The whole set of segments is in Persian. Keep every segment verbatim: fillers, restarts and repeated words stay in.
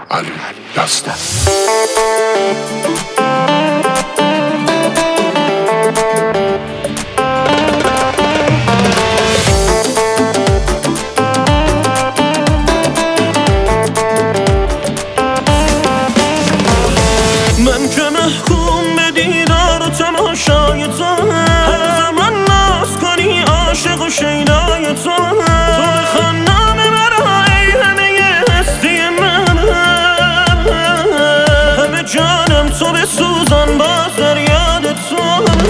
علی دستان. من که محکوم به دیدار و تماشای تو هم، هر زمان ناز کنی عاشق و شیدای تو هم، تو بخوان نام مرا ای همه هستی من، همه جانم تو بسوزان باز در یاد تو هم.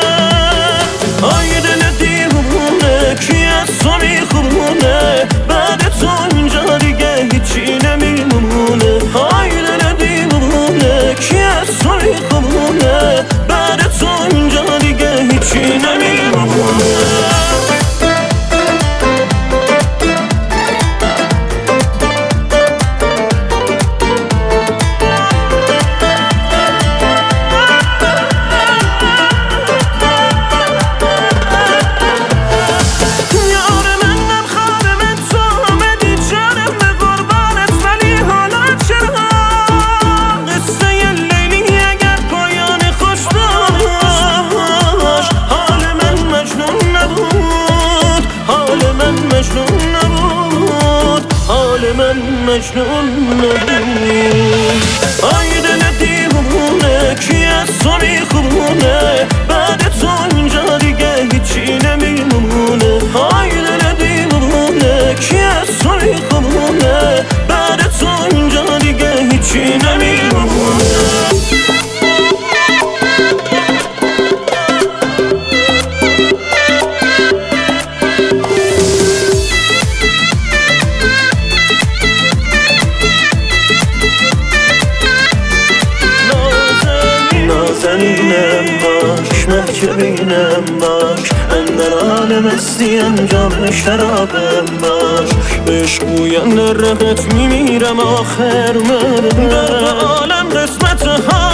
آی دل دیوونه کی از تو میخونه، بعد تو اینجا دیگه هیچی نمیمونه. آی دل دیوونه کی از تو میخونه، بعد تو اینجا دیگه هیچی نمیمونه. مجنون نبود، حال من مجنون نبود. آی دل دیوونه کی از تو میخونه، بعد تو اینجا دیگه هیچی نمیمونه. آی دل دیوونه کی از تو میخونه، بعد تو اینجا دیگه هیچی نمیمونه. نازنینم باش، محجبینم باش، اندر عالم استیم جام شرابم باش. عشق گویم در رقت میمیرم آخر من، در عالم قسمت ها